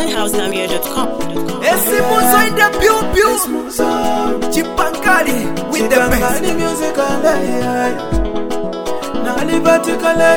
PenhouseGambia.com. Esi Muzo in the pew pew. Chipankali with the best music all day. Now liberty kale.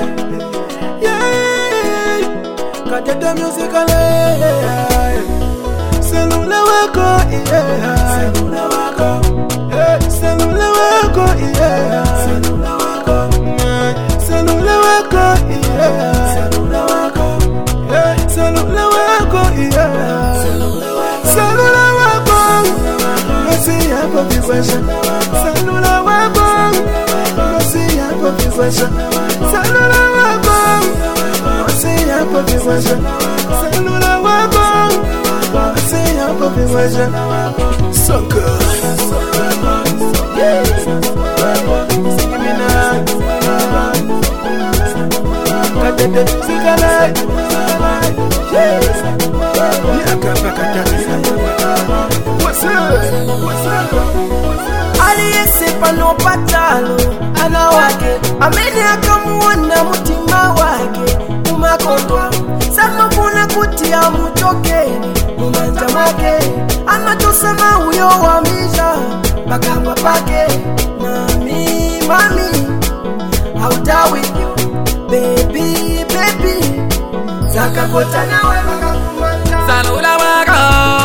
Yeah. Kata the music all day. Selula wako yeah. Selula wako. Selula wako yeah. Selula wako. Selula wako yeah. Selula wako. Selula wako yeah. Selula wako. Masi hapo viwasha. Selula wako. Masi hapo viwasha. Selula wako. Masi hapo viwasha. Selula wako. Masi hapo viwasha. So good. aliyesepa no patalo ana wake amene akamuona mutima wake umakondwa samabuna kuti amuchokeni mumanja mwake anatosema huyo wamisha pakamwa pake mami out with you baby zakakota nawe makakumanja salula wako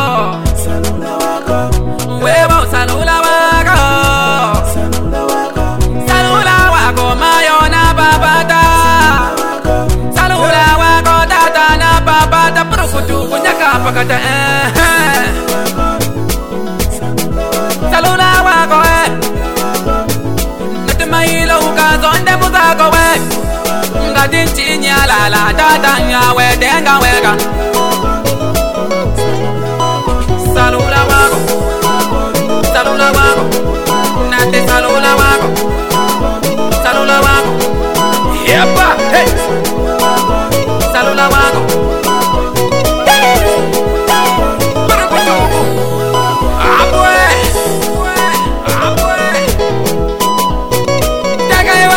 wewe salula wako salula wako mayona babata salula wako tata na babata purukutu kunyaka pakata salula wako natemailo ukazonde muzako ngatinchinya lala tata nyawe denga weka salula wako nate salula wako yepa hey salula wako abwe tagaiwe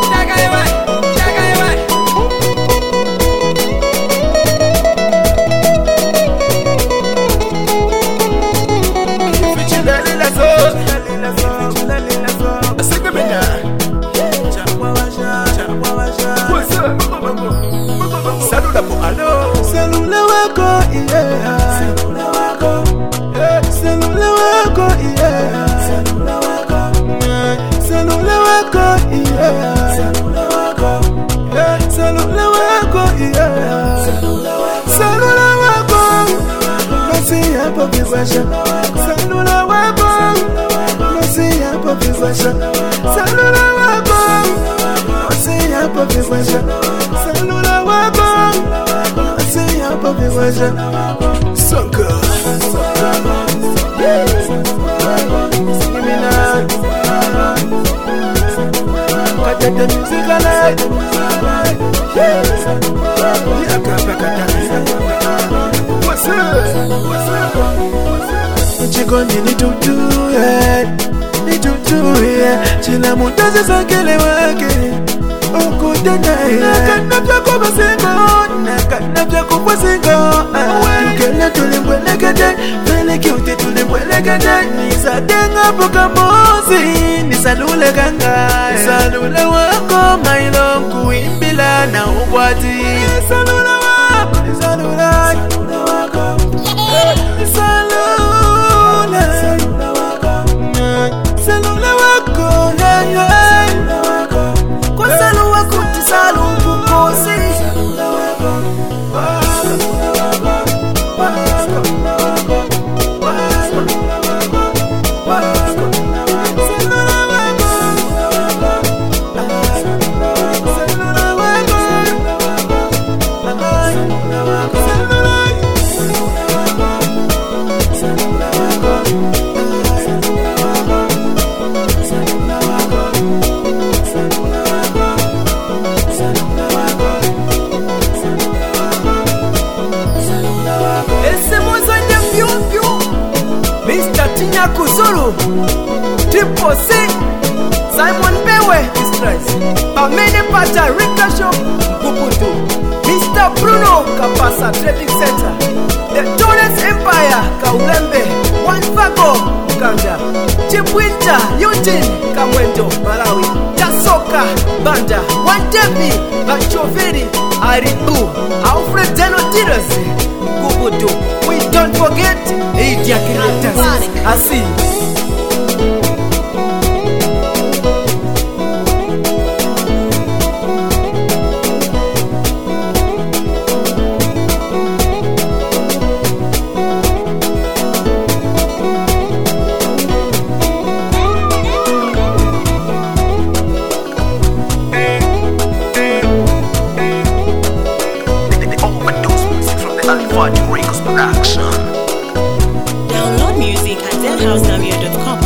Selula wako yeah. Selula wako. Selula wako yeah. Selula wako. Selula wako yeah. Selula wako. Selula wako yeah. Selula wako. Masi hapo viwasha. Selula wako. Masi hapo viwasha. Selula wako. Masi hapo viwasha. Selula wako. Masi hapo viwasha. So good. Give me now. Kata the music alive. What's up? Chikondi ni tutu ni tutu chila mutaze sakele wake ukutanaye nakanapya kwa basengo nakanapya kwa basengo tukele tulimbwelegede vele kiuti tulimbwelegede nisadenga poka mozi nisalule ganga salule wako mailo kuimbila na ubwati salule wako salule wako salula wako kwa salu wako tisalu kukosi Kuzulu, Triple C, Simon Bewe, Amene Pata, Rika Show, Bukutu, Mr. Bruno, Kapasa Trading Center, The Ulembe, Wanfago, Uganda, Chipwinta, Eugene, Kamwendo, Malawi, Tasoka, Banda, Wantepi, Bachoveri, Aribu, Alfred Denotiras, Gubudu. We don't forget Idia Creators. Asi. Download music at zenhousegambia.com.